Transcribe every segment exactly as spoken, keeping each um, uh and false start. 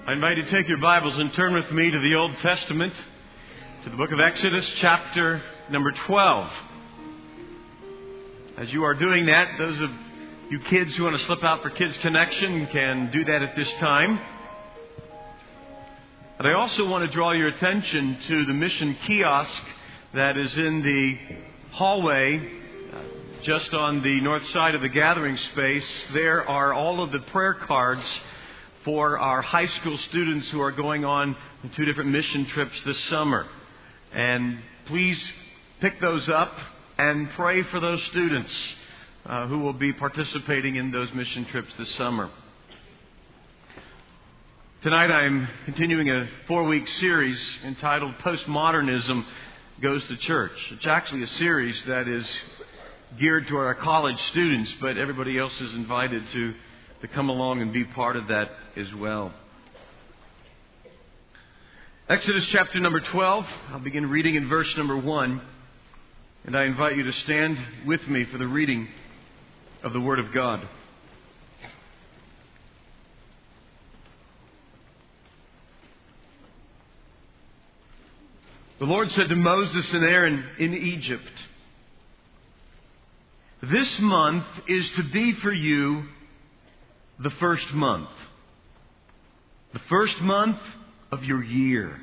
I invite you to take your Bibles and turn with me to the Old Testament, to the book of Exodus, chapter number twelve. As you are doing that, those of you kids who want to slip out for Kids Connection can do that at this time. But I also want to draw your attention to the mission kiosk that is in the hallway uh, just on the north side of the gathering space. There are all of the prayer cards for our high school students who are going on two different mission trips this summer. And please pick those up and pray for those students uh, who will be participating in those mission trips this summer. Tonight I'm continuing a four-week series entitled Postmodernism Goes to Church. It's actually a series that is geared to our college students, but everybody else is invited to to come along and be part of that as well. Exodus chapter number twelve. I'll begin reading in verse number one. And I invite you to stand with me for the reading of the Word of God. The Lord said to Moses and Aaron in Egypt, "This month is to be for you the first month, the first month of your year.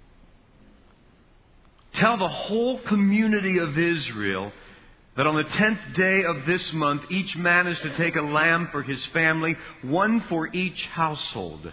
Tell the whole community of Israel that on the tenth day of this month, each man is to take a lamb for his family, one for each household.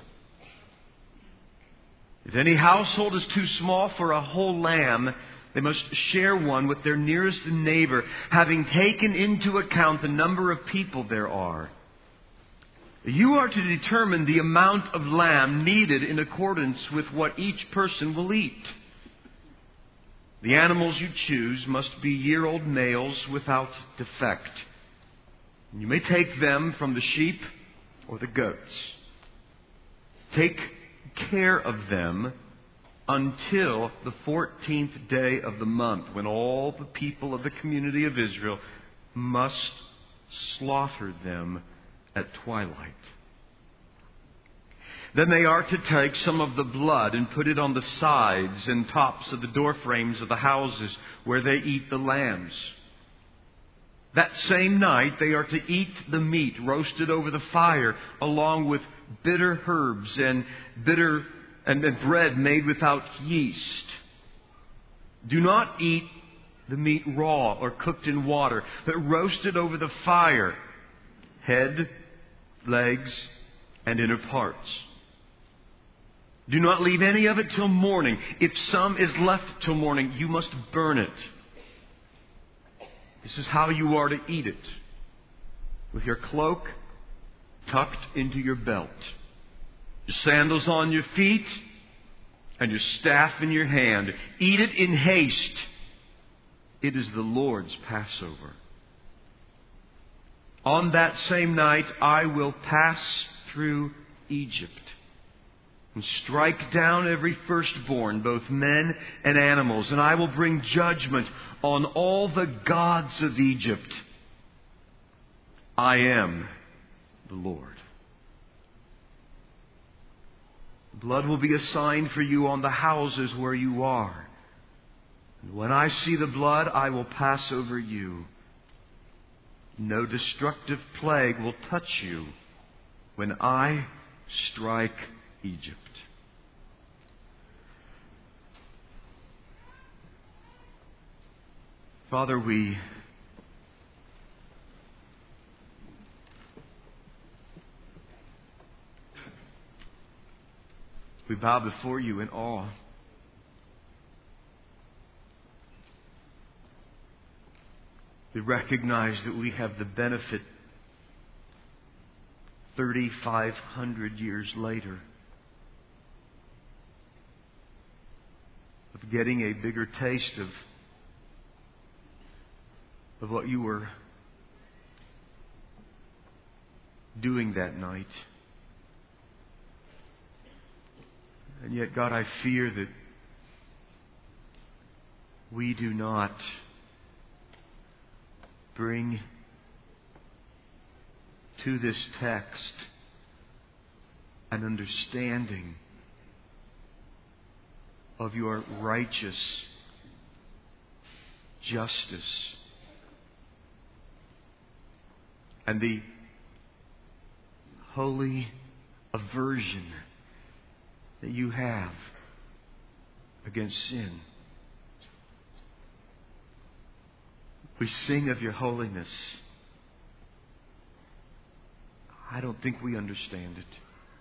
If any household is too small for a whole lamb, they must share one with their nearest neighbor, having taken into account the number of people there are. You are to determine the amount of lamb needed in accordance with what each person will eat. The animals you choose must be year-old males without defect. You may take them from the sheep or the goats. Take care of them until the fourteenth day of the month, when all the people of the community of Israel must slaughter them at twilight. Then they are to take some of the blood and put it on the sides and tops of the door frames of the houses where they eat the lambs. That same night they are to eat the meat roasted over the fire, along with bitter herbs and bitter and, and bread made without yeast. Do not eat the meat raw or cooked in water, but roasted over the fire, head, legs, and inner parts. Do not leave any of it till morning. If some is left till morning, you must burn it. This is how you are to eat it: with your cloak tucked into your belt, your sandals on your feet, and your staff in your hand. Eat it in haste. It is the Lord's Passover. On that same night I will pass through Egypt and strike down every firstborn, both men and animals, and I will bring judgment on all the gods of Egypt. I am the Lord. Blood will be a sign for you on the houses where you are. And when I see the blood, I will pass over you. No destructive plague will touch you when I strike Egypt." Father, we we bow before you in awe. We recognize that we have the benefit thirty-five hundred years later of getting a bigger taste of, of what you were doing that night. And yet, God, I fear that we do not bring to this text an understanding of your righteous justice and the holy aversion that you have against sin. We sing of your holiness. I don't think we understand it.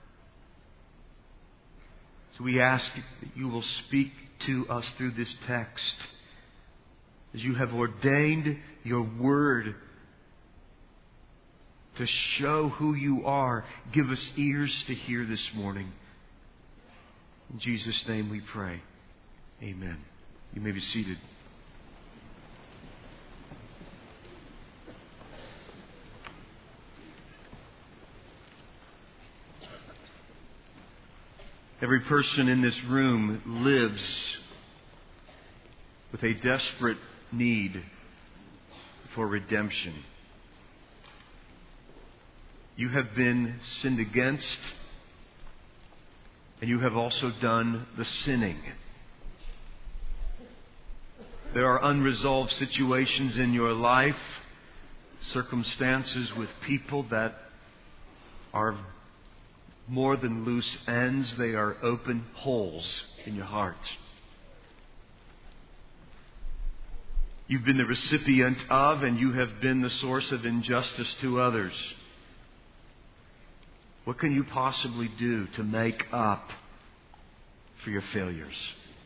So we ask that you will speak to us through this text as you have ordained your word to show who you are. Give us ears to hear this morning. In Jesus' name we pray. Amen. You may be seated. Every person in this room lives with a desperate need for redemption. You have been sinned against, and you have also done the sinning. There are unresolved situations in your life, circumstances with people that are more than loose ends. They are open holes in your heart. You've been the recipient of, and you have been the source of injustice to others. What can you possibly do to make up for your failures?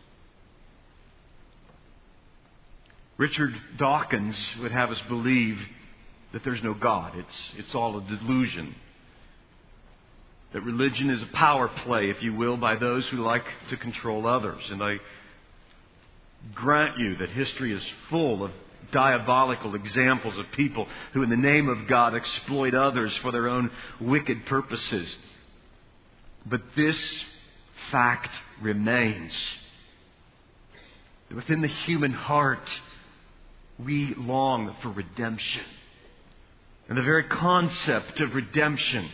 Richard Dawkins would have us believe that there's no God. It's, it's all a delusion. That religion is a power play, if you will, by those who like to control others. And I grant you that history is full of diabolical examples of people who in the name of God exploit others for their own wicked purposes. But this fact remains. Within the human heart, we long for redemption. And the very concept of redemption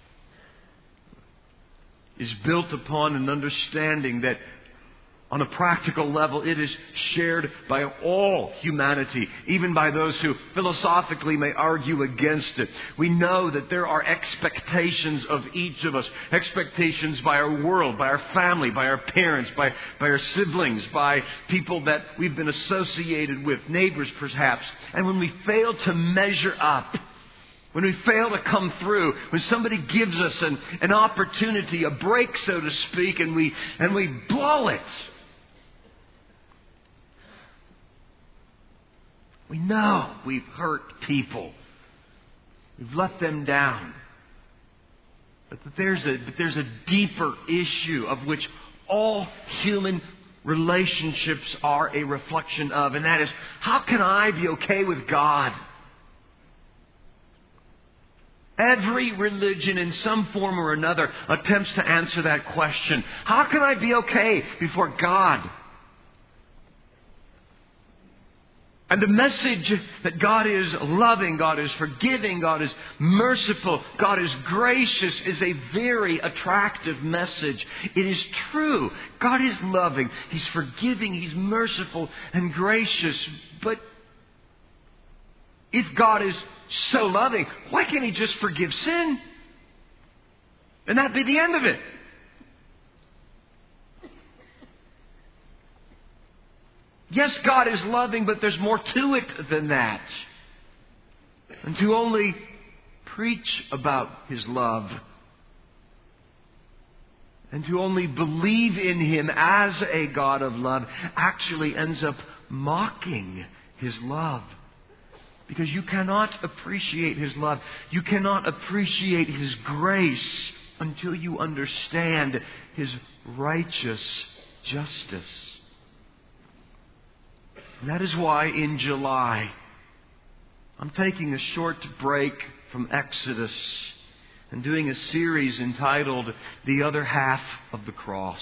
is built upon an understanding that on a practical level, it is shared by all humanity, even by those who philosophically may argue against it. We know that there are expectations of each of us, expectations by our world, by our family, by our parents, by, by our siblings, by people that we've been associated with, neighbors perhaps. And when we fail to measure up, when we fail to come through, when somebody gives us an, an opportunity, a break, so to speak, and we and we blow it, we know we've hurt people. We've let them down. But that there's a but there's a deeper issue of which all human relationships are a reflection of, and that is, how can I be okay with God? Every religion in some form or another attempts to answer that question. How can I be okay before God? And the message that God is loving, God is forgiving, God is merciful, God is gracious is a very attractive message. It is true. God is loving. He's forgiving. He's merciful and gracious. But if God is so loving, why can't He just forgive sin? And that be the end of it? Yes, God is loving, but there's more to it than that. And to only preach about His love and to only believe in Him as a God of love actually ends up mocking His love. Because you cannot appreciate His love. You cannot appreciate His grace until you understand His righteous justice. And that is why in July, I'm taking a short break from Exodus and doing a series entitled The Other Half of the Cross.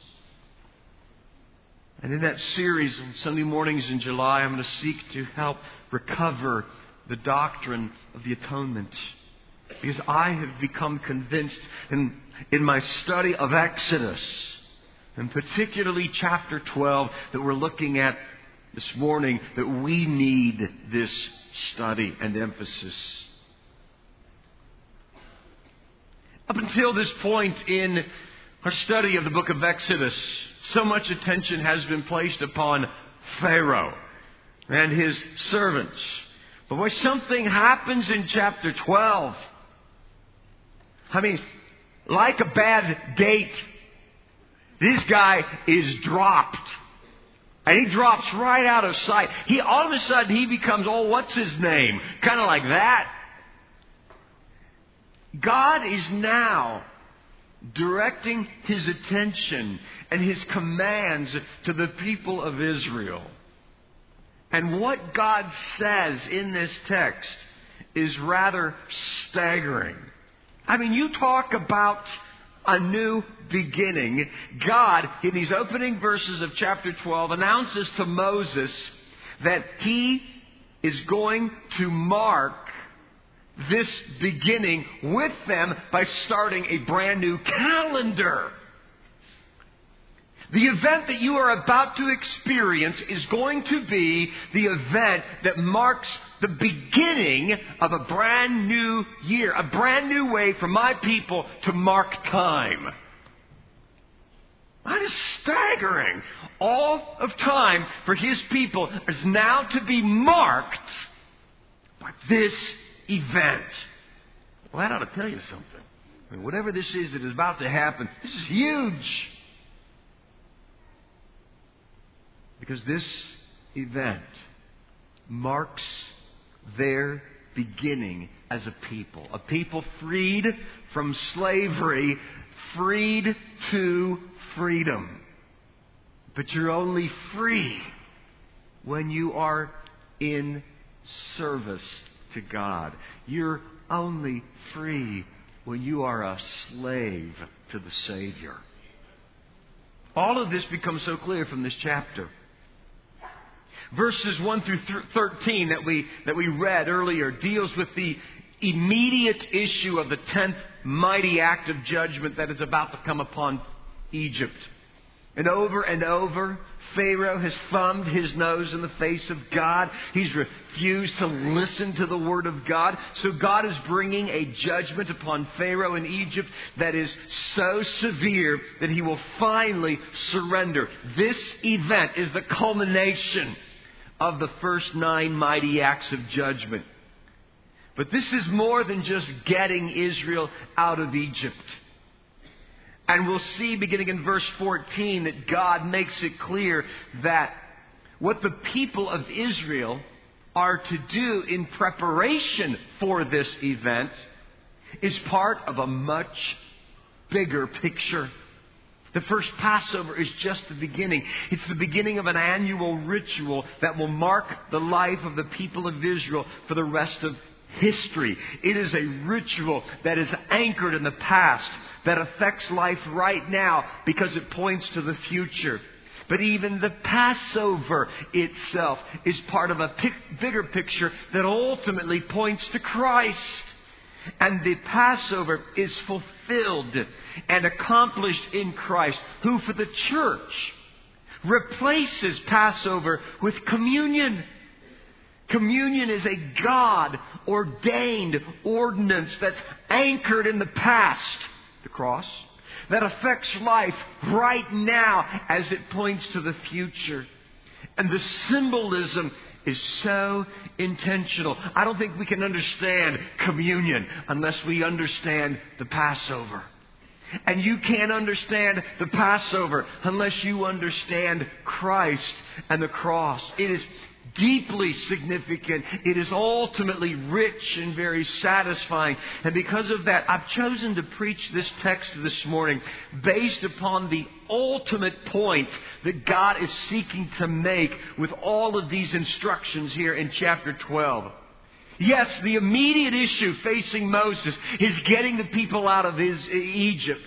And in that series on Sunday mornings in July, I'm going to seek to help recover the doctrine of the atonement. Because I have become convinced and in my study of Exodus, and particularly chapter twelve that we're looking at this morning, that we need this study and emphasis. Up until this point in our study of the book of Exodus, so much attention has been placed upon Pharaoh and his servants. But boy, something happens in chapter twelve. I mean, like a bad date, this guy is dropped. And he drops right out of sight. He all of a sudden he becomes, oh, what's his name? Kind of like that. God is now directing His attention and His commands to the people of Israel. And what God says in this text is rather staggering. I mean, you talk about a new beginning. God, in these opening verses of chapter twelve, announces to Moses that He is going to mark this beginning with them by starting a brand new calendar. The event that you are about to experience is going to be the event that marks the beginning of a brand new year, a brand new way for my people to mark time. That is staggering. All of time for His people is now to be marked by this event. Well, that ought to tell you something. I mean, whatever this is that is about to happen, this is huge. Because this event marks their beginning as a people. A people freed from slavery, freed to freedom. But you're only free when you are in service to God. You're only free when you are a slave to the Savior. All of this becomes so clear from this chapter. Verses one through thirteen that we that we read earlier deals with the immediate issue of the tenth mighty act of judgment that is about to come upon Egypt. And over and over, Pharaoh has thumbed his nose in the face of God. He's refused to listen to the Word of God. So God is bringing a judgment upon Pharaoh in Egypt that is so severe that he will finally surrender. This event is the culmination of the first nine mighty acts of judgment. But this is more than just getting Israel out of Egypt. And we'll see, beginning in verse fourteen, that God makes it clear that what the people of Israel are to do in preparation for this event is part of a much bigger picture. The first Passover is just the beginning. It's the beginning of an annual ritual that will mark the life of the people of Israel for the rest of history. It is a ritual that is anchored in the past, that affects life right now because it points to the future. But even the Passover itself is part of a pic- bigger picture that ultimately points to Christ. And the Passover is fulfilled and accomplished in Christ, who for the church replaces Passover with communion. Communion is a God-ordained ordinance that's anchored in the past, the cross, that affects life right now as it points to the future. And the symbolism is so intentional. I don't think we can understand communion unless we understand the Passover. And you can't understand the Passover unless you understand Christ and the cross. It is deeply significant. It is ultimately rich and very satisfying. And because of that, I've chosen to preach this text this morning based upon the ultimate point that God is seeking to make with all of these instructions here in chapter twelve. Yes, the immediate issue facing Moses is getting the people out of his Egypt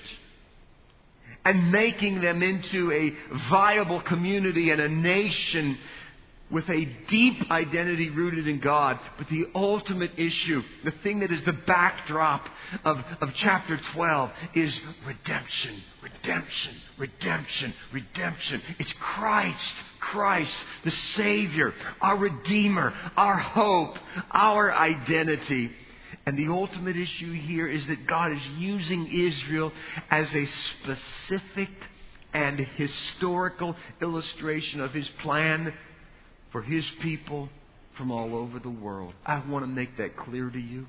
and making them into a viable community and a nation with a deep identity rooted in God. But the ultimate issue, the thing that is the backdrop of, of chapter twelve, is redemption, redemption, redemption, redemption. It's Christ, Christ, the Savior, our Redeemer, our hope, our identity. And the ultimate issue here is that God is using Israel as a specific and historical illustration of His plan for His people from all over the world. I want to make that clear to you.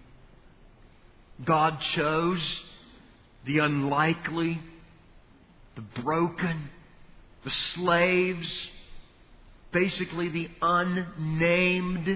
God chose the unlikely, the broken, the slaves, basically the unnamed,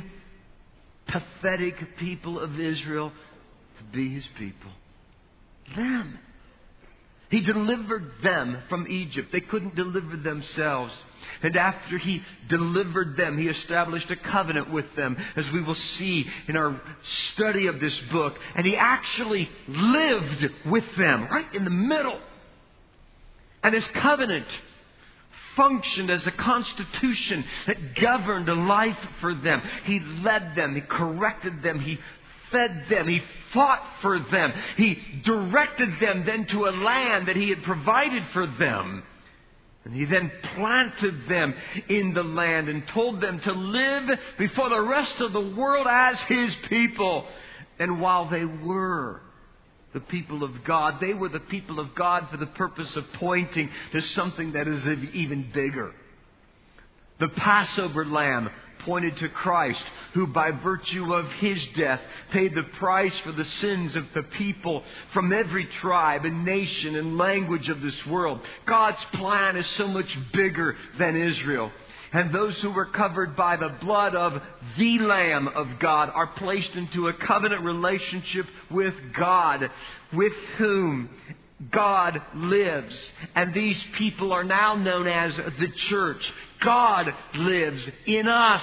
pathetic people of Israel to be His people. Them. He delivered them from Egypt. They couldn't deliver themselves. And after He delivered them, He established a covenant with them, as we will see in our study of this book. And He actually lived with them right in the middle. And His covenant functioned as a constitution that governed a life for them. He led them. He corrected them. He fed them. He fought for them. He directed them then to a land that He had provided for them. And He then planted them in the land and told them to live before the rest of the world as His people. And while they were the people of God, they were the people of God for the purpose of pointing to something that is even bigger. The Passover lamb pointed to Christ, who by virtue of His death paid the price for the sins of the people from every tribe and nation and language of this world. God's plan is so much bigger than Israel. And those who were covered by the blood of the Lamb of God are placed into a covenant relationship with God, with whom God lives. And these people are now known as the church. God lives in us.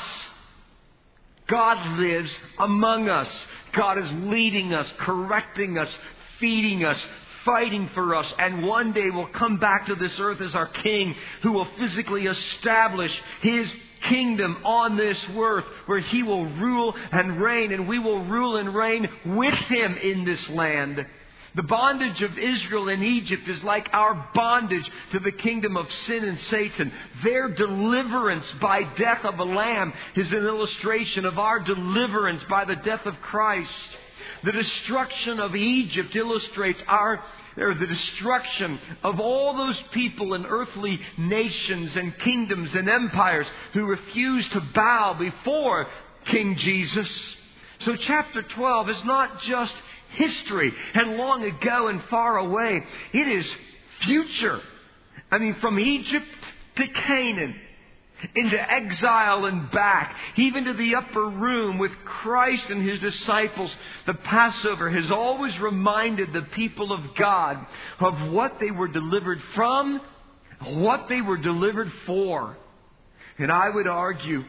God lives among us. God is leading us, correcting us, feeding us, fighting for us, and one day will come back to this earth as our King, who will physically establish His kingdom on this earth, where He will rule and reign, and we will rule and reign with Him in this land. The bondage of Israel in Egypt is like our bondage to the kingdom of sin and Satan. Their deliverance by death of a lamb is an illustration of our deliverance by the death of Christ. The destruction of Egypt illustrates our, or the destruction of all those people in earthly nations and kingdoms and empires who refuse to bow before King Jesus. So chapter twelve is not just history and long ago and far away. It is future. I mean, from Egypt to Canaan, into exile and back, even to the upper room with Christ and His disciples. The Passover has always reminded the people of God of what they were delivered from, what they were delivered for. And I would argue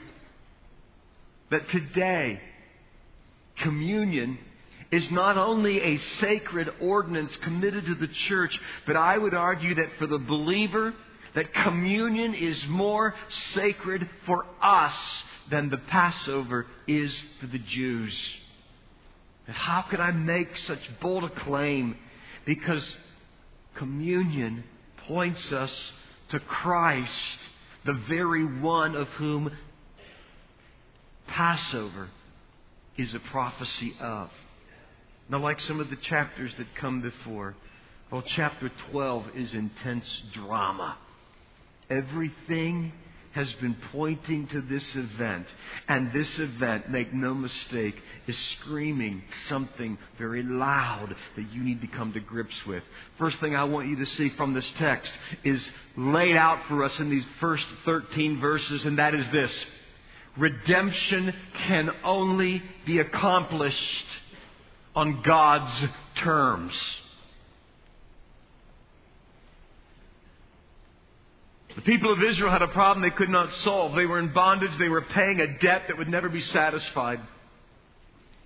that today, communion is not only a sacred ordinance committed to the church, but I would argue that for the believer, that communion is more sacred for us than the Passover is for the Jews. And how can I make such bold a claim? Because communion points us to Christ, the very one of whom Passover is a prophecy of. Now, like some of the chapters that come before, well, chapter twelve is intense drama. Everything has been pointing to this event. And this event, make no mistake, is screaming something very loud that you need to come to grips with. First thing I want you to see from this text is laid out for us in these first thirteen verses, and that is this. Redemption can only be accomplished on God's terms. The people of Israel had a problem they could not solve. They were in bondage. They were paying a debt that would never be satisfied.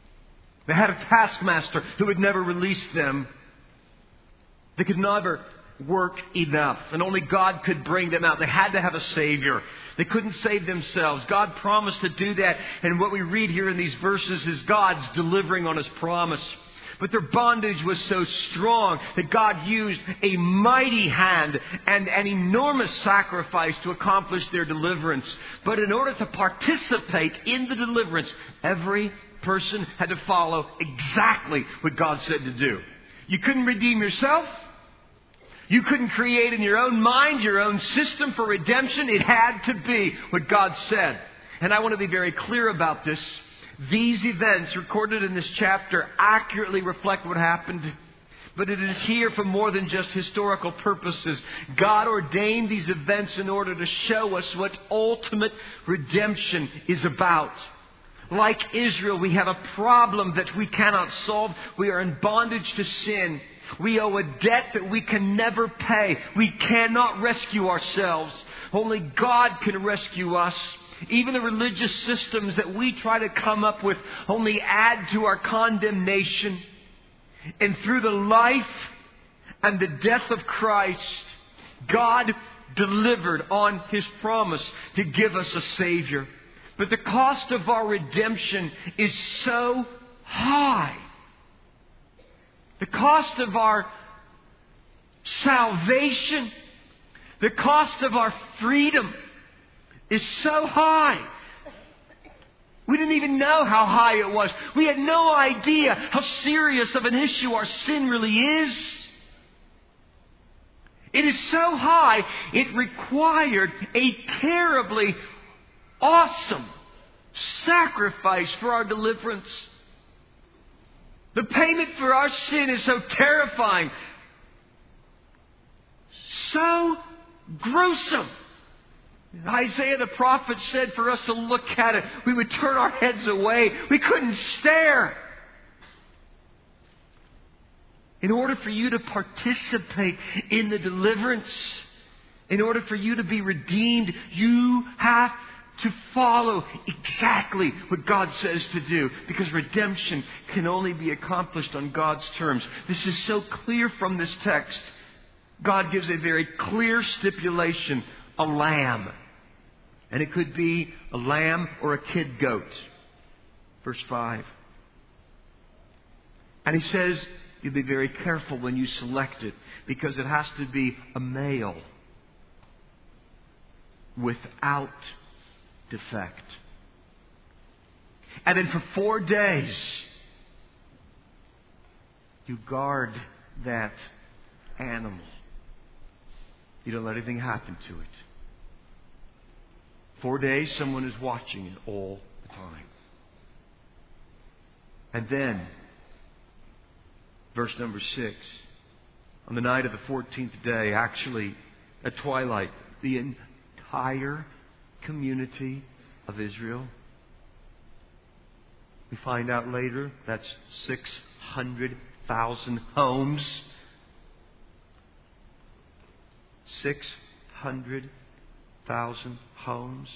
They had a taskmaster who would never release them. They could never work enough, and only God could bring them out. They had to have a Savior. They couldn't save themselves. God promised to do that, and what we read here in these verses is God's delivering on His promise. But their bondage was so strong that God used a mighty hand and an enormous sacrifice to accomplish their deliverance. But in order to participate in the deliverance, every person had to follow exactly what God said to do. You couldn't redeem yourself. You couldn't create in your own mind your own system for redemption. It had to be what God said. And I want to be very clear about this. These events recorded in this chapter accurately reflect what happened. But it is here for more than just historical purposes. God ordained these events in order to show us what ultimate redemption is about. Like Israel, we have a problem that we cannot solve. We are in bondage to sin. We owe a debt that we can never pay. We cannot rescue ourselves. Only God can rescue us. Even the religious systems that we try to come up with only add to our condemnation. And through the life and the death of Christ, God delivered on His promise to give us a Savior. But the cost of our redemption is so high. The cost of our salvation, the cost of our freedom is so high. We didn't even know how high it was. We had no idea how serious of an issue our sin really is. It is so high, it required a terribly awesome sacrifice for our deliverance. The payment for our sin is so terrifying, so gruesome. Isaiah the prophet said for us to look at it, we would turn our heads away. We couldn't stare. In order for you to participate in the deliverance, in order for you to be redeemed, you have to follow exactly what God says to do. Because redemption can only be accomplished on God's terms. This is so clear from this text. God gives a very clear stipulation. A lamb. And it could be a lamb or a kid goat. Verse five. And He says, you'll be very careful when you select it, because it has to be a male without defect. And then for four days, you guard that animal. You don't let anything happen to it. Four days, someone is watching it all the time. And then, verse number six, on the night of the fourteenth day, actually at twilight, the entire community of Israel, we find out later, that's six hundred thousand homes. Six hundred thousand homes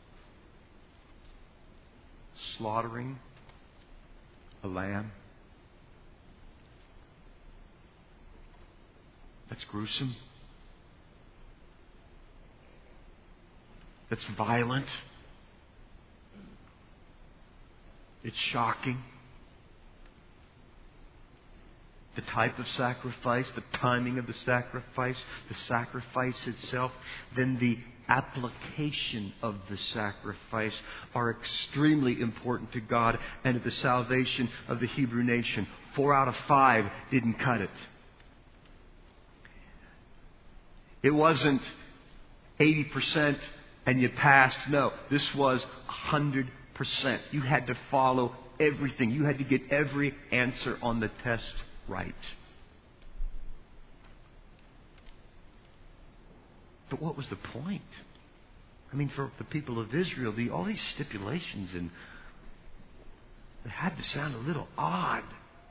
slaughtering a lamb. That's gruesome. That's violent. It's shocking. The type of sacrifice, the timing of the sacrifice, the sacrifice itself, then the application of the sacrifice are extremely important to God and to the salvation of the Hebrew nation. Four out of five didn't cut it. It wasn't eighty percent and you passed. No, this was one hundred percent. You had to follow everything. You had to get every answer on the test right. But what was the point? I mean, for the people of Israel, the, all these stipulations, and they had to sound a little odd.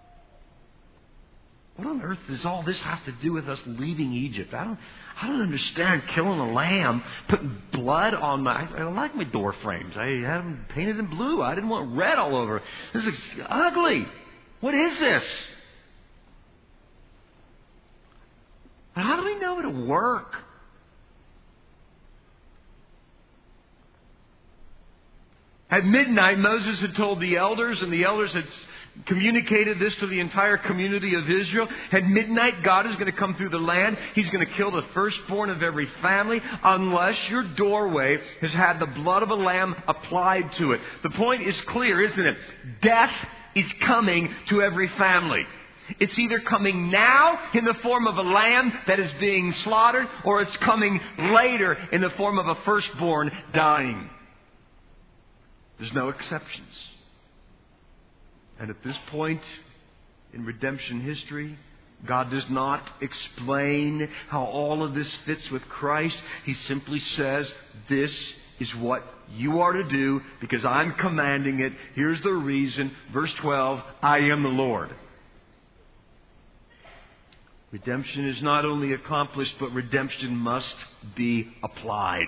What on earth does all this have to do with us leaving Egypt? I don't, I don't understand killing a lamb, putting blood on my... I like my door frames. I had them painted in blue. I didn't want red all over. This is ugly. What is this? But how do we know it'll work? At midnight, Moses had told the elders, and the elders had communicated this to the entire community of Israel. At midnight, God is going to come through the land. He's going to kill the firstborn of every family unless your doorway has had the blood of a lamb applied to it. The point is clear, isn't it? Death is coming to every family. It's either coming now in the form of a lamb that is being slaughtered, or it's coming later in the form of a firstborn dying. There's no exceptions. And at this point in redemption history, God does not explain how all of this fits with Christ. He simply says, this is what you are to do because I'm commanding it. Here's the reason. Verse twelve, I am the Lord. Redemption is not only accomplished, but redemption must be applied.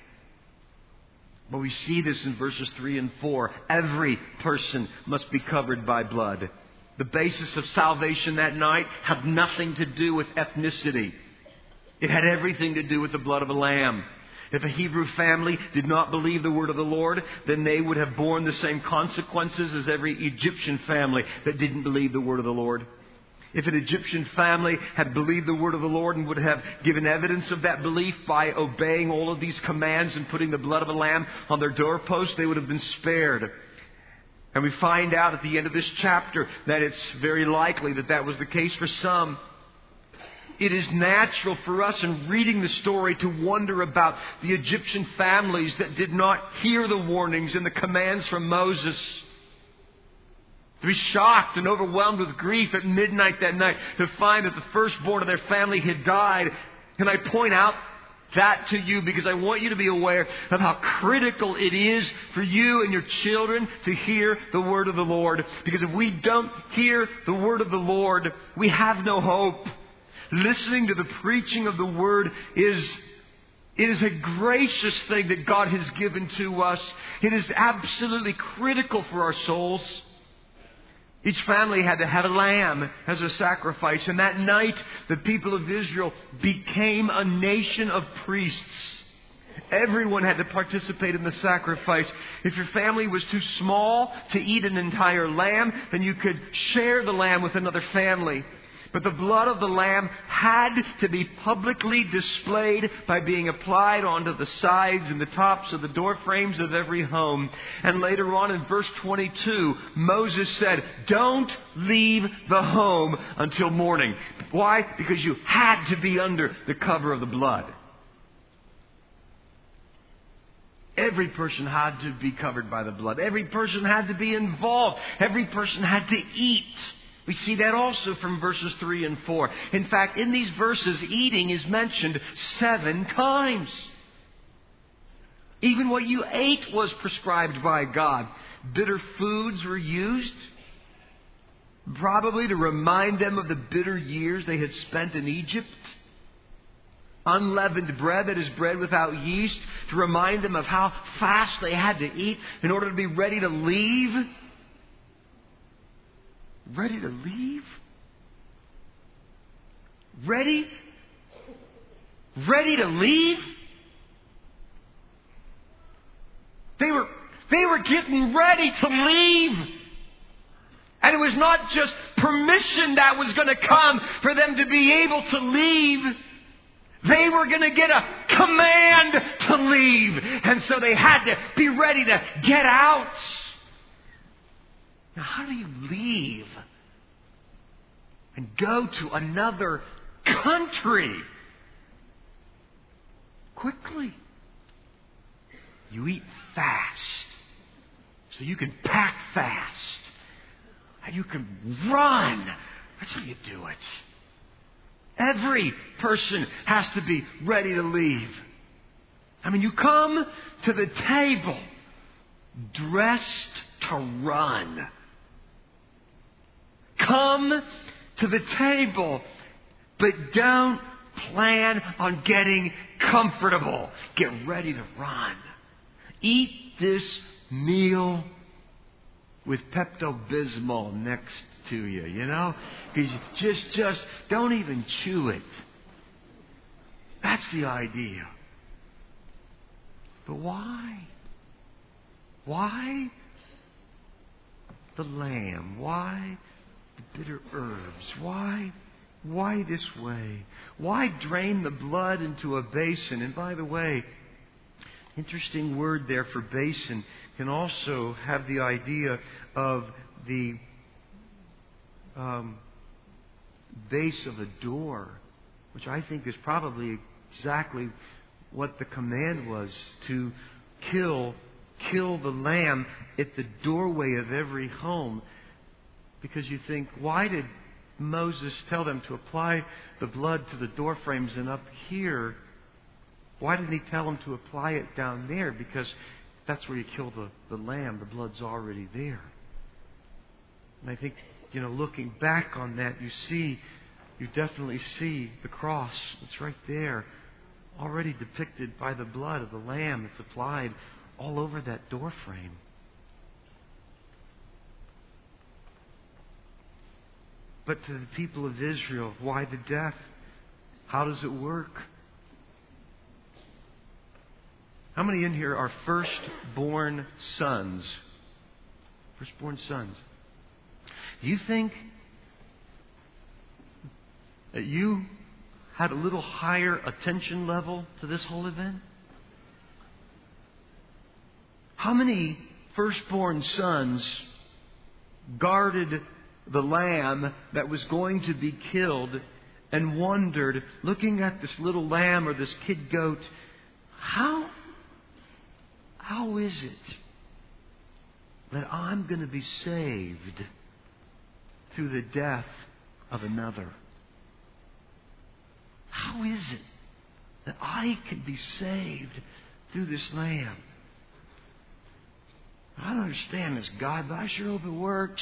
Well, we see this in verses three and four. Every person must be covered by blood. The basis of salvation that night had nothing to do with ethnicity. It had everything to do with the blood of a lamb. If a Hebrew family did not believe the word of the Lord, then they would have borne the same consequences as every Egyptian family that didn't believe the word of the Lord. If an Egyptian family had believed the word of the Lord and would have given evidence of that belief by obeying all of these commands and putting the blood of a lamb on their doorpost, they would have been spared. And we find out at the end of this chapter that it's very likely that that was the case for some. It is natural for us in reading the story to wonder about the Egyptian families that did not hear the warnings and the commands from Moses. To be shocked and overwhelmed with grief at midnight that night to find that the firstborn of their family had died. And I point out that to you because I want you to be aware of how critical it is for you and your children to hear the word of the Lord. Because if we don't hear the word of the Lord, we have no hope. Listening to the preaching of the word is It is a gracious thing that God has given to us. It is absolutely critical for our souls. Each family had to have a lamb as a sacrifice. And that night, the people of Israel became a nation of priests. Everyone had to participate in the sacrifice. If your family was too small to eat an entire lamb, then you could share the lamb with another family. But the blood of the lamb had to be publicly displayed by being applied onto the sides and the tops of the door frames of every home. And later on in verse twenty-two, Moses said, don't leave the home until morning. Why? Because you had to be under the cover of the blood. Every person had to be covered by the blood. Every person had to be involved. Every person had to eat. We see that also from verses three and four. In fact, in these verses, eating is mentioned seven times. Even what you ate was prescribed by God. Bitter foods were used, probably to remind them of the bitter years they had spent in Egypt. Unleavened bread, that is bread without yeast, to remind them of how fast they had to eat in order to be ready to leave. Ready to leave? Ready? Ready to leave? They were, they were getting ready to leave. And it was not just permission that was going to come for them to be able to leave. They were going to get a command to leave. And so they had to be ready to get out. Now, how do you leave and go to another country? Quickly. You eat fast. So you can pack fast. And you can run. That's how you do it. Every person has to be ready to leave. I mean, you come to the table dressed to run. Come to the table, but don't plan on getting comfortable. Get ready to run. Eat this meal with Pepto-Bismol next to you, you know? Because you just, just don't even chew it. That's the idea. But why? Why the lamb? Why the bitter herbs? Why? Why this way? Why drain the blood into a basin? And by the way, interesting word there for basin can also have the idea of the um, base of a door, which I think is probably exactly what the command was, to kill kill the lamb at the doorway of every home. Because you think, why did Moses tell them to apply the blood to the door frames and up here? Why didn't he tell them to apply it down there? Because that's where you kill the, the lamb. The blood's already there. And I think, you know, looking back on that, you see, you definitely see the cross. It's right there, already depicted by the blood of the lamb that's applied all over that door frame. But to the people of Israel, why the death? How does it work? How many in here are firstborn sons? Firstborn sons. Do you think that you had a little higher attention level to this whole event? How many firstborn sons guarded the lamb that was going to be killed and wondered, looking at this little lamb or this kid goat, how, how is it that I'm going to be saved through the death of another? How is it that I can be saved through this lamb? I don't understand this, God, but I sure hope it works.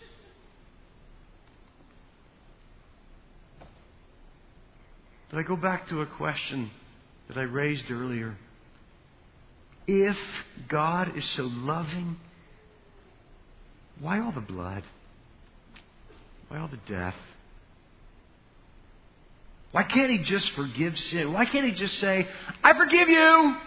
But I go back to a question that I raised earlier. If God is so loving, why all the blood? Why all the death? Why can't He just forgive sin? Why can't He just say, I forgive you?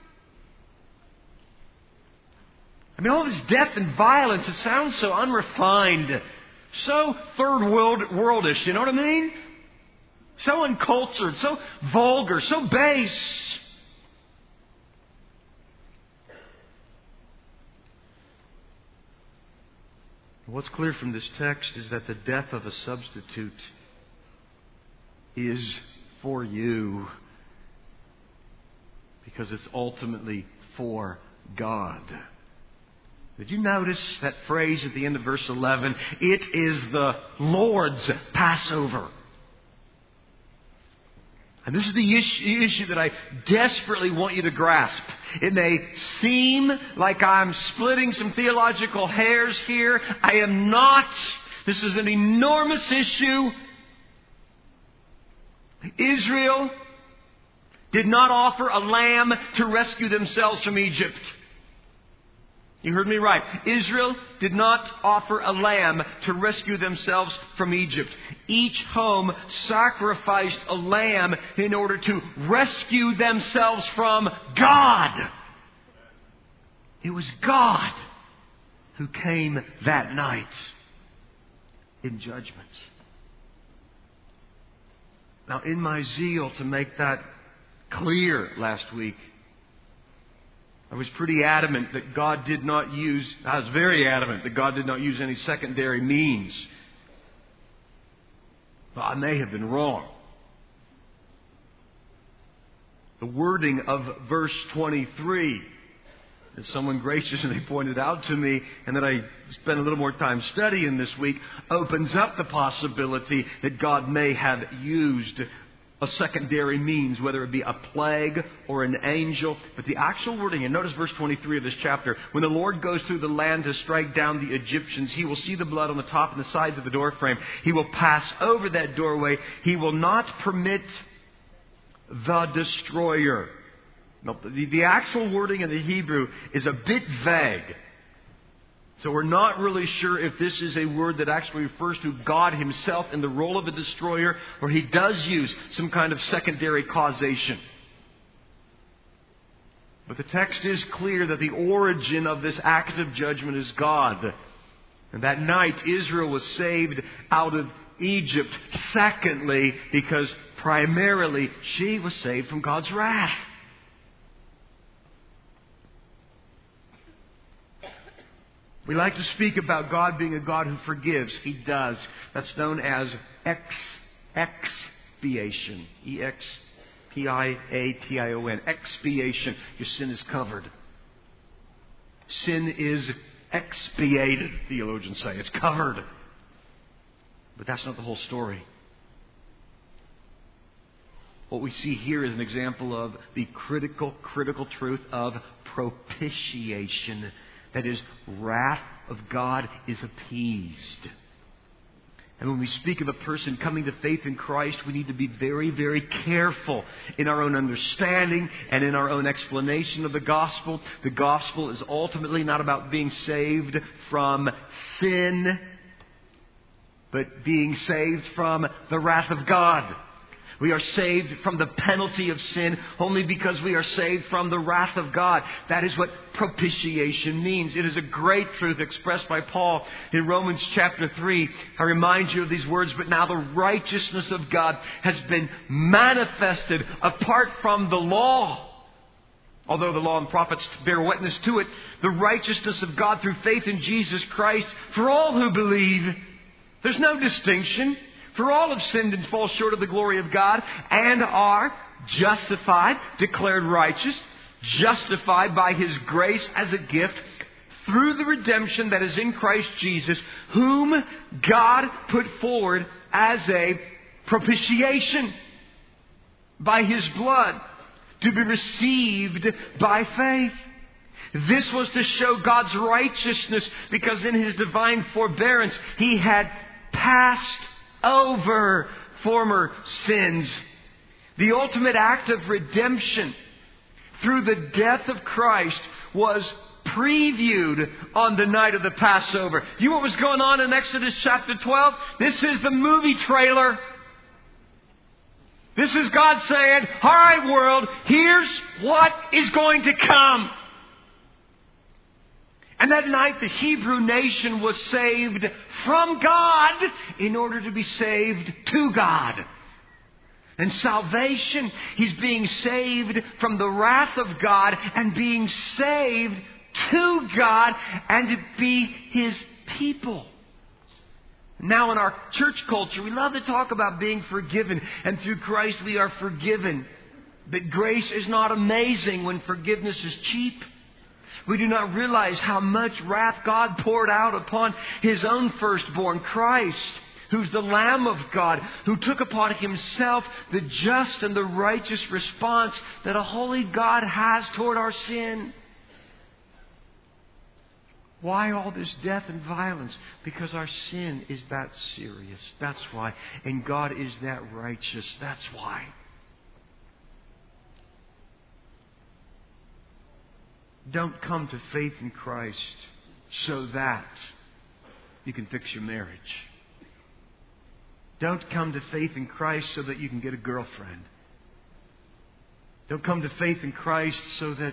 I mean, all this death and violence, it sounds so unrefined, so third world worldish, you know what I mean? So uncultured, so vulgar, so base. What's clear from this text is that the death of a substitute is for you, because it's ultimately for God. Did you notice that phrase at the end of verse eleven? It is the Lord's Passover. And this is the issue, issue that I desperately want you to grasp. It may seem like I'm splitting some theological hairs here. I am not. This is an enormous issue. Israel did not offer a lamb to rescue themselves from Egypt. You heard me right. Israel did not offer a lamb to rescue themselves from Egypt. Each home sacrificed a lamb in order to rescue themselves from God. It was God who came that night in judgment. Now, in my zeal to make that clear last week, I was pretty adamant that God did not use, I was very adamant that God did not use any secondary means. Well, I may have been wrong. The wording of verse twenty-three, as someone graciously pointed out to me, and that I spent a little more time studying this week, opens up the possibility that God may have used a secondary means, whether it be a plague or an angel. But the actual wording, and notice verse twenty-three of this chapter, when the Lord goes through the land to strike down the Egyptians, He will see the blood on the top and the sides of the doorframe. He will pass over that doorway. He will not permit the destroyer. No, the, the actual wording in the Hebrew is a bit vague. So we're not really sure if this is a word that actually refers to God Himself in the role of a destroyer, or He does use some kind of secondary causation. But the text is clear that the origin of this act of judgment is God. And that night Israel was saved out of Egypt. Secondly, because primarily she was saved from God's wrath. We like to speak about God being a God who forgives. He does. That's known as ex, expiation. E X P I A T I O N. Expiation. Your sin is covered. Sin is expiated, theologians say. It's covered. But that's not the whole story. What we see here is an example of the critical, critical truth of propitiation. That is, wrath of God is appeased. And when we speak of a person coming to faith in Christ, we need to be very, very careful in our own understanding and in our own explanation of the gospel. The gospel is ultimately not about being saved from sin, but being saved from the wrath of God. We are saved from the penalty of sin only because we are saved from the wrath of God. That is what propitiation means. It is a great truth expressed by Paul in Romans chapter three. I remind you of these words, but now the righteousness of God has been manifested apart from the law. Although the law and prophets bear witness to it, the righteousness of God through faith in Jesus Christ for all who believe. There's no distinction. For all have sinned and fall short of the glory of God and are justified, declared righteous, justified by His grace as a gift through the redemption that is in Christ Jesus, whom God put forward as a propitiation by His blood to be received by faith. This was to show God's righteousness because in His divine forbearance He had passed over former sins. The ultimate act of redemption through the death of Christ was previewed on the night of the Passover. You know what was going on in Exodus chapter twelve? This is the movie trailer. This is God saying, all right, world, here's what is going to come. And that night the Hebrew nation was saved from God in order to be saved to God. And salvation, He's being saved from the wrath of God and being saved to God and to be His people. Now in our church culture, we love to talk about being forgiven. And through Christ we are forgiven. But grace is not amazing when forgiveness is cheap. We do not realize how much wrath God poured out upon His own firstborn, Christ, who's the Lamb of God, who took upon Himself the just and the righteous response that a holy God has toward our sin. Why all this death and violence? Because our sin is that serious. That's why. And God is that righteous. That's why. Don't come to faith in Christ so that you can fix your marriage. Don't come to faith in Christ so that you can get a girlfriend. Don't come to faith in Christ so that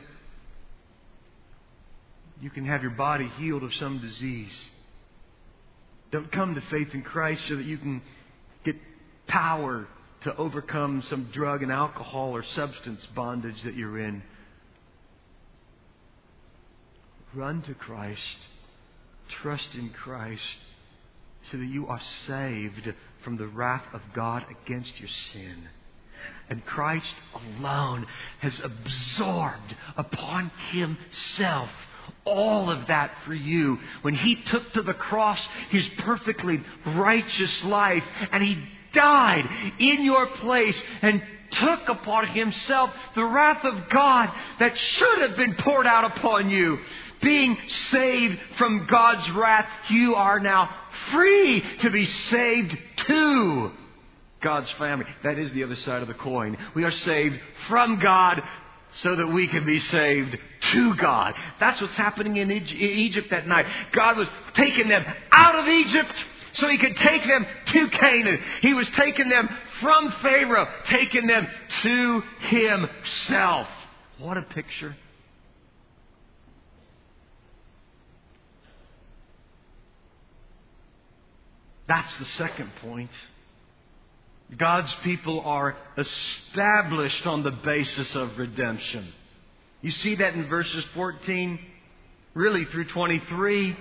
you can have your body healed of some disease. Don't come to faith in Christ so that you can get power to overcome some drug and alcohol or substance bondage that you're in. Run to Christ. Trust in Christ so that you are saved from the wrath of God against your sin. And Christ alone has absorbed upon Himself all of that for you when He took to the cross His perfectly righteous life and He died in your place and took upon Himself the wrath of God that should have been poured out upon you. Being saved from God's wrath, you are now free to be saved to God's family. That is the other side of the coin. We are saved from God so that we can be saved to God. That's what's happening in Egypt that night. God was taking them out of Egypt so He could take them to Canaan. He was taking them from Pharaoh, taking them to Himself. What a picture. That's the second point. God's people are established on the basis of redemption. You see that in verses fourteen, really through twenty-three.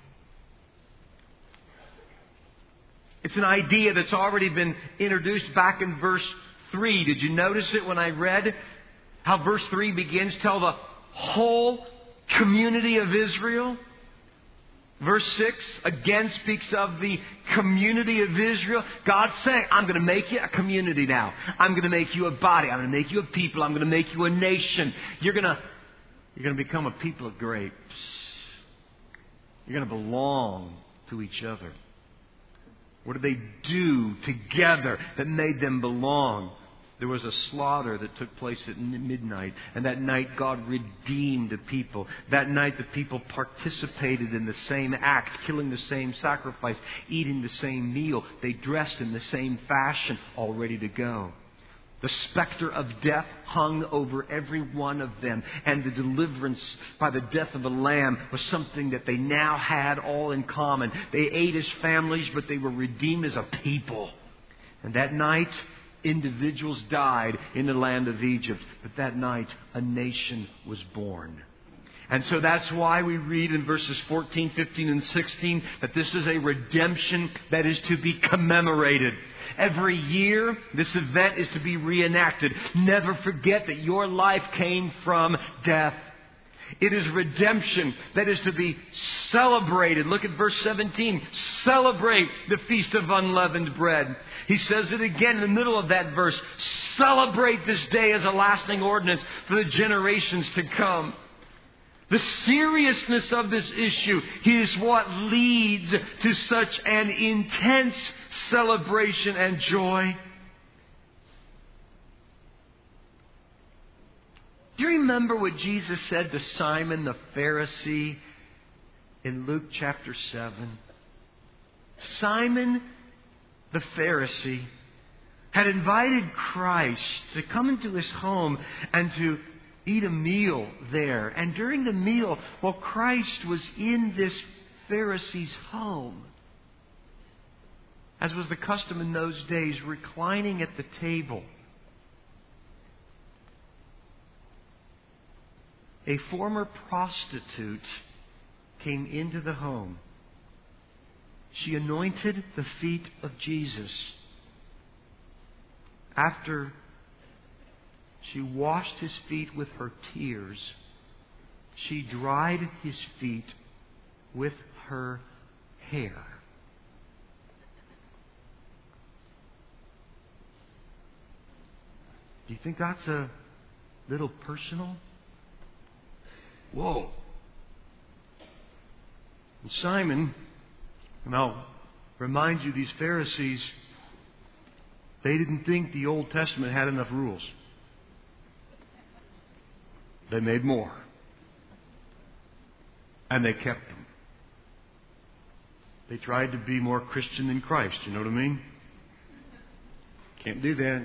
It's an idea that's already been introduced back in verse three. Did you notice it when I read how verse three begins? Tell the whole community of Israel. Verse six again speaks of the community of Israel. God's saying, I'm going to make you a community now. I'm going to make you a body. I'm going to make you a people. I'm going to make you a nation. You're going to, you're going to become a people of grapes. You're going to belong to each other. What did they do together that made them belong? There was a slaughter that took place at midnight. And that night God redeemed the people. That night the people participated in the same act, killing the same sacrifice, eating the same meal. They dressed in the same fashion, all ready to go. The specter of death hung over every one of them. And the deliverance by the death of a lamb was something that they now had all in common. They ate as families, but they were redeemed as a people. And that night, individuals died in the land of Egypt. But that night, a nation was born. And so that's why we read in verses fourteen, fifteen, and sixteen that this is a redemption that is to be commemorated. Every year, this event is to be reenacted. Never forget that your life came from death. It is redemption that is to be celebrated. Look at verse seventeen. Celebrate the Feast of Unleavened Bread. He says it again in the middle of that verse. Celebrate this day as a lasting ordinance for the generations to come. The seriousness of this issue is what leads to such an intense celebration and joy. Do you remember what Jesus said to Simon the Pharisee in Luke chapter seven? Simon the Pharisee had invited Christ to come into his home and to eat a meal there. And during the meal, while Christ was in this Pharisee's home, as was the custom in those days, reclining at the table, a former prostitute came into the home. She anointed the feet of Jesus. After she washed his feet with her tears, she dried his feet with her hair. Do you think that's a little personal? Whoa. And Simon, and I'll remind you, these Pharisees, they didn't think the Old Testament had enough rules. They made more. And they kept them. They tried to be more Christian than Christ. You know what I mean? Can't do that.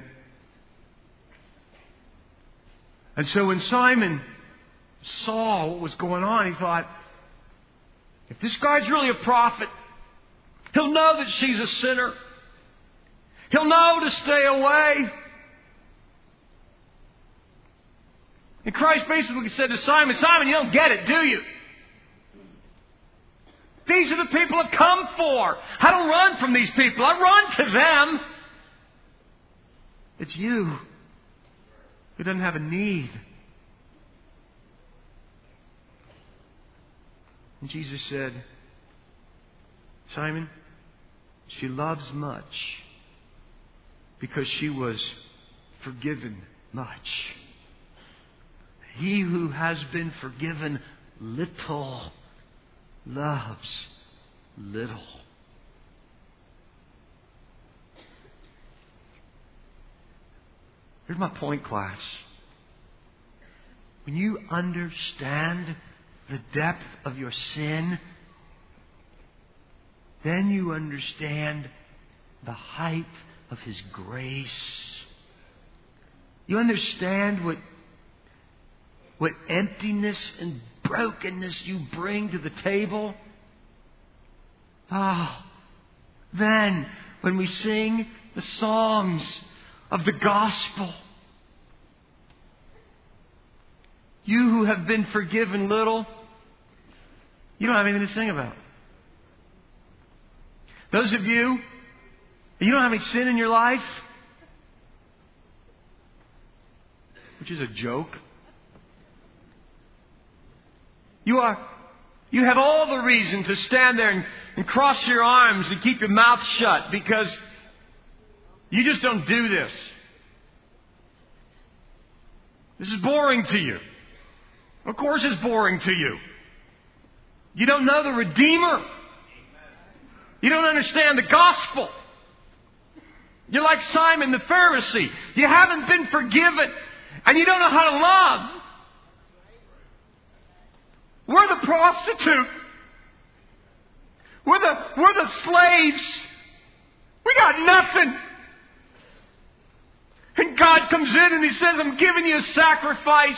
And so when Simon saw what was going on, he thought, if this guy's really a prophet, he'll know that she's a sinner. He'll know to stay away. And Christ basically said to Simon, Simon, you don't get it, do you? These are the people I've come for. I don't run from these people. I run to them. It's you who doesn't have a need. And Jesus said, Simon, she loves much because she was forgiven much. He who has been forgiven little loves little. Here's my point, class. when you understand the depth of your sin, then you understand the height of His grace. You understand what, what emptiness and brokenness you bring to the table. Ah, then when we sing the songs of the gospel, you who have been forgiven little, you don't have anything to sing about. Those of you, you don't have any sin in your life, which is a joke. You are, you have all the reason to stand there and, and cross your arms and keep your mouth shut because you just don't do this. This is boring to you. Of course it's boring to you. You don't know the Redeemer. You don't understand the gospel. You're like Simon the Pharisee. You haven't been forgiven. And you don't know how to love. We're the prostitute. We're the, we're the slaves. We got nothing. And God comes in and He says, I'm giving you a sacrifice.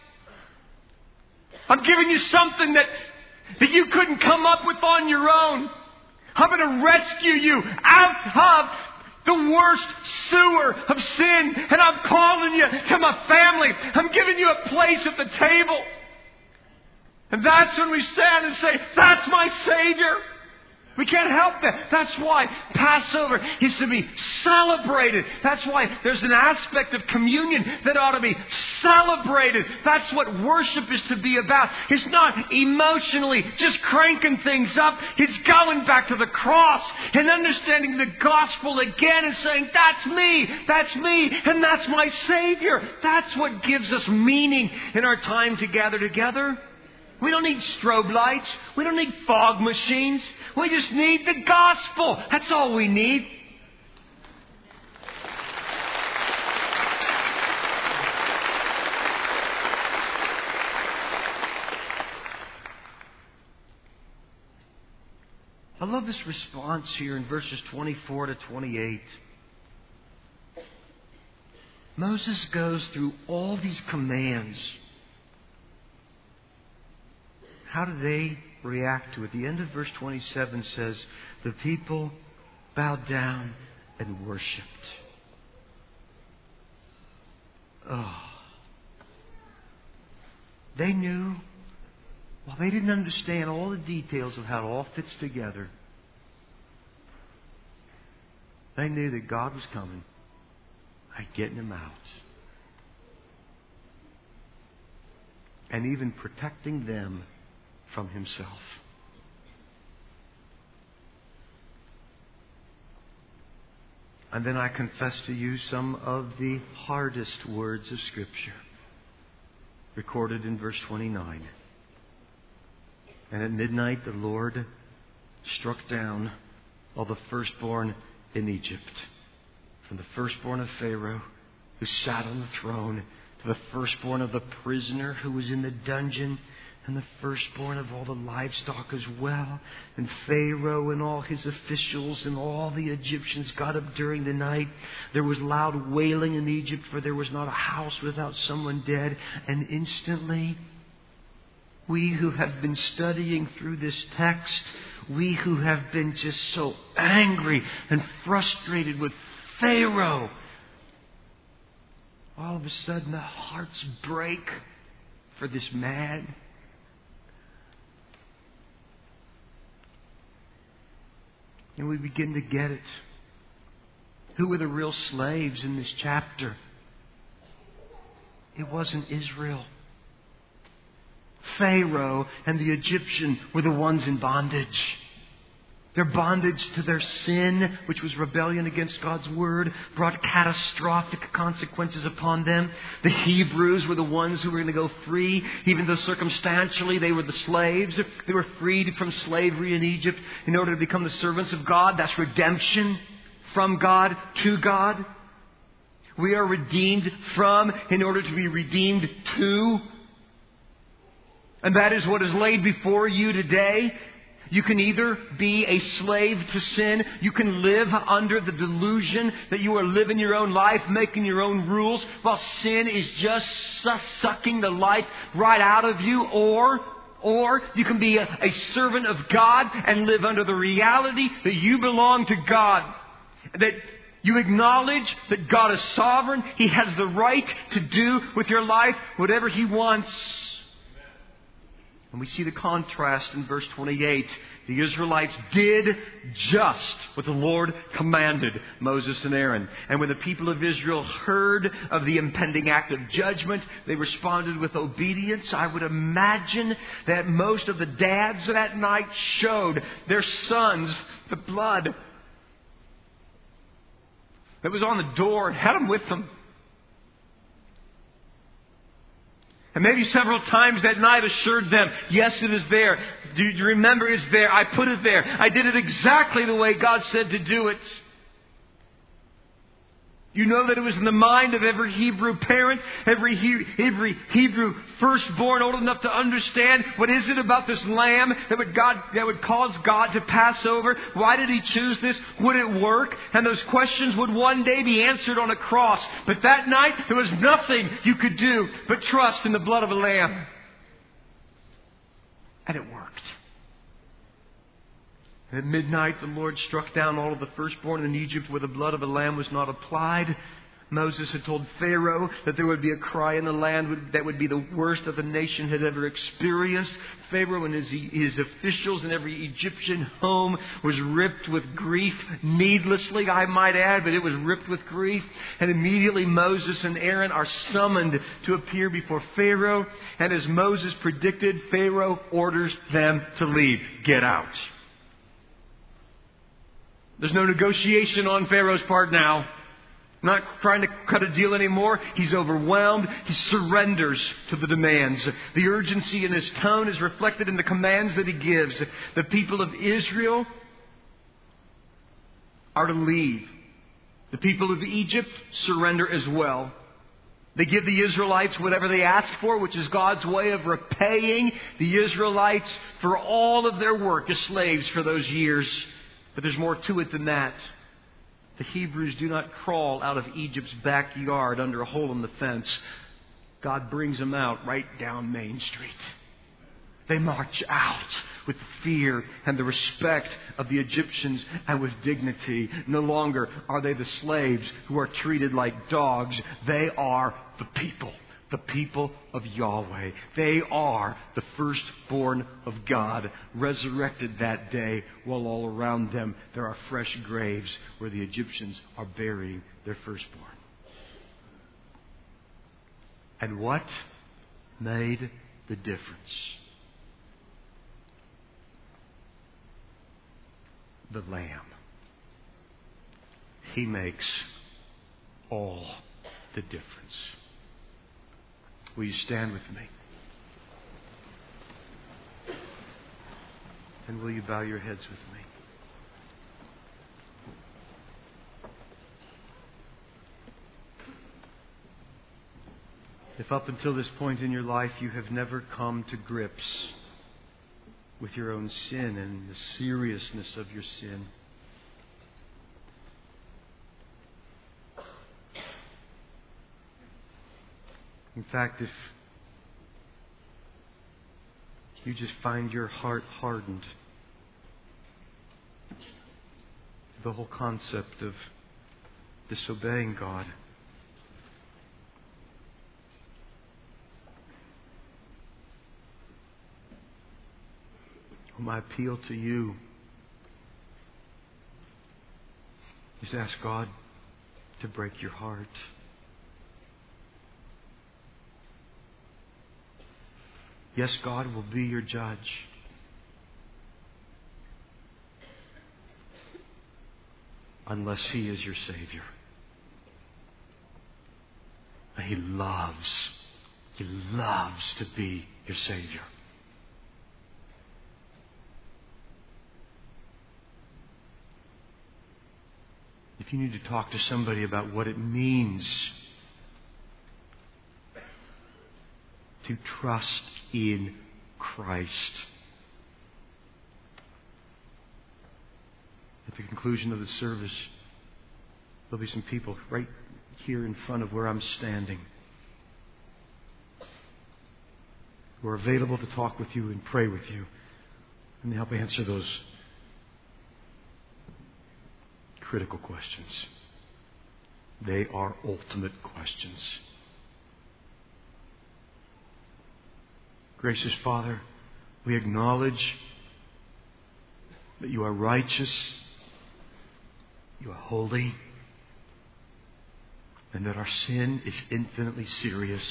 I'm giving you something that, that you couldn't come up with on your own. I'm going to rescue you out of the worst sewer of sin. And I'm calling you to my family. I'm giving you a place at the table. And that's when we stand and say, that's my Savior. We can't help that. That's why Passover is to be celebrated. That's why there's an aspect of communion that ought to be celebrated. That's what worship is to be about. It's not emotionally just cranking things up. It's going back to the cross and understanding the gospel again and saying, that's me, that's me, and that's my Savior. That's what gives us meaning in our time to gather together. We don't need strobe lights. We don't need fog machines. We just need the gospel. That's all we need. I love this response here in verses twenty-four to twenty-eight. Moses goes through all these commands. How do they react to it? The end of verse twenty-seven says, the people bowed down and worshipped. Oh. They knew, while they didn't understand all the details of how it all fits together, they knew that God was coming and getting them out. And even protecting them from Himself. And then I confess to you some of the hardest words of Scripture recorded in verse twenty-nine. And at midnight the Lord struck down all the firstborn in Egypt, from the firstborn of Pharaoh who sat on the throne to the firstborn of the prisoner who was in the dungeon, and the firstborn of all the livestock as well. And Pharaoh and all his officials and all the Egyptians got up during the night. There was loud wailing in Egypt, for there was not a house without someone dead. And instantly, we who have been studying through this text, we who have been just so angry and frustrated with Pharaoh, all of a sudden the hearts break for this man. And we begin to get it. Who were the real slaves in this chapter? It wasn't Israel. Pharaoh and the Egyptian were the ones in bondage. Their bondage to their sin, which was rebellion against God's word, brought catastrophic consequences upon them. The Hebrews were the ones who were going to go free, even though circumstantially they were the slaves. They were freed from slavery in Egypt in order to become the servants of God. That's redemption from God to God. We are redeemed from in order to be redeemed to. And that is what is laid before you today. You can either be a slave to sin. You can live under the delusion that you are living your own life, making your own rules, while sin is just sucking the life right out of you. Or, or you can be a, a servant of God and live under the reality that you belong to God. That you acknowledge that God is sovereign. He has the right to do with your life whatever He wants. And we see the contrast in verse twenty-eight. The Israelites did just what the Lord commanded Moses and Aaron. And when the people of Israel heard of the impending act of judgment, they responded with obedience. I would imagine that most of the dads that night showed their sons the blood that was on the door and had them with them. And maybe several times that night assured them, yes, it is there. Do you remember it's there? I put it there. I did it exactly the way God said to do it. You know that it was in the mind of every Hebrew parent, every, he- every Hebrew firstborn old enough to understand what is it about this lamb that would God that would cause God to pass over? Why did He choose this? Would it work? And those questions would one day be answered on a cross. But that night there was nothing you could do but trust in the blood of a lamb. And it worked. At midnight, the Lord struck down all of the firstborn in Egypt where the blood of a lamb was not applied. Moses had told Pharaoh that there would be a cry in the land that would be the worst that the nation had ever experienced. Pharaoh and his, his officials and every Egyptian home was ripped with grief, needlessly, I might add, but it was ripped with grief. And immediately Moses and Aaron are summoned to appear before Pharaoh. And as Moses predicted, Pharaoh orders them to leave. Get out. There's no negotiation on Pharaoh's part now. Not trying to cut a deal anymore. He's overwhelmed. He surrenders to the demands. The urgency in his tone is reflected in the commands that he gives. The people of Israel are to leave. The people of Egypt surrender as well. They give the Israelites whatever they ask for, which is God's way of repaying the Israelites for all of their work as slaves for those years. But there's more to it than that. The Hebrews do not crawl out of Egypt's backyard under a hole in the fence. God brings them out right down Main Street. They march out with the fear and the respect of the Egyptians and with dignity. No longer are they the slaves who are treated like dogs. They are the people. The people of Yahweh. They are the firstborn of God, resurrected that day, while all around them there are fresh graves where the Egyptians are burying their firstborn. And what made the difference? The Lamb. He makes all the difference. Will you stand with me? And will you bow your heads with me? If up until this point in your life you have never come to grips with your own sin and the seriousness of your sin, in fact, if you just find your heart hardened to the whole concept of disobeying God, well, my appeal to you is ask God to break your heart. Yes, God will be your judge. Unless He is your Savior. And He loves, He loves to be your Savior. If you need to talk to somebody about what it means to trust in Christ. At the conclusion of the service, there'll be some people right here in front of where I'm standing who are available to talk with you and pray with you and help answer those critical questions. They are ultimate questions. Gracious Father, we acknowledge that you are righteous, you are holy, and that our sin is infinitely serious.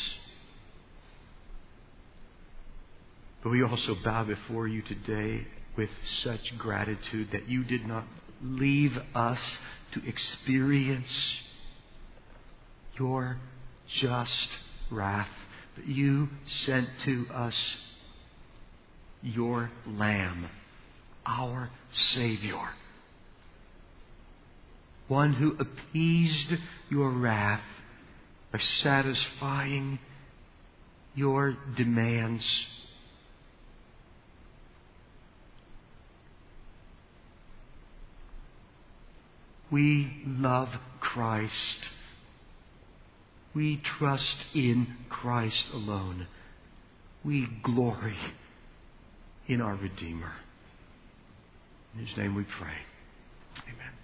But we also bow before you today with such gratitude that you did not leave us to experience your just wrath, but you sent to us your Lamb, our Savior, one who appeased your wrath by satisfying your demands. We love Christ. We trust in Christ alone. We glory in our Redeemer. In His name we pray. Amen.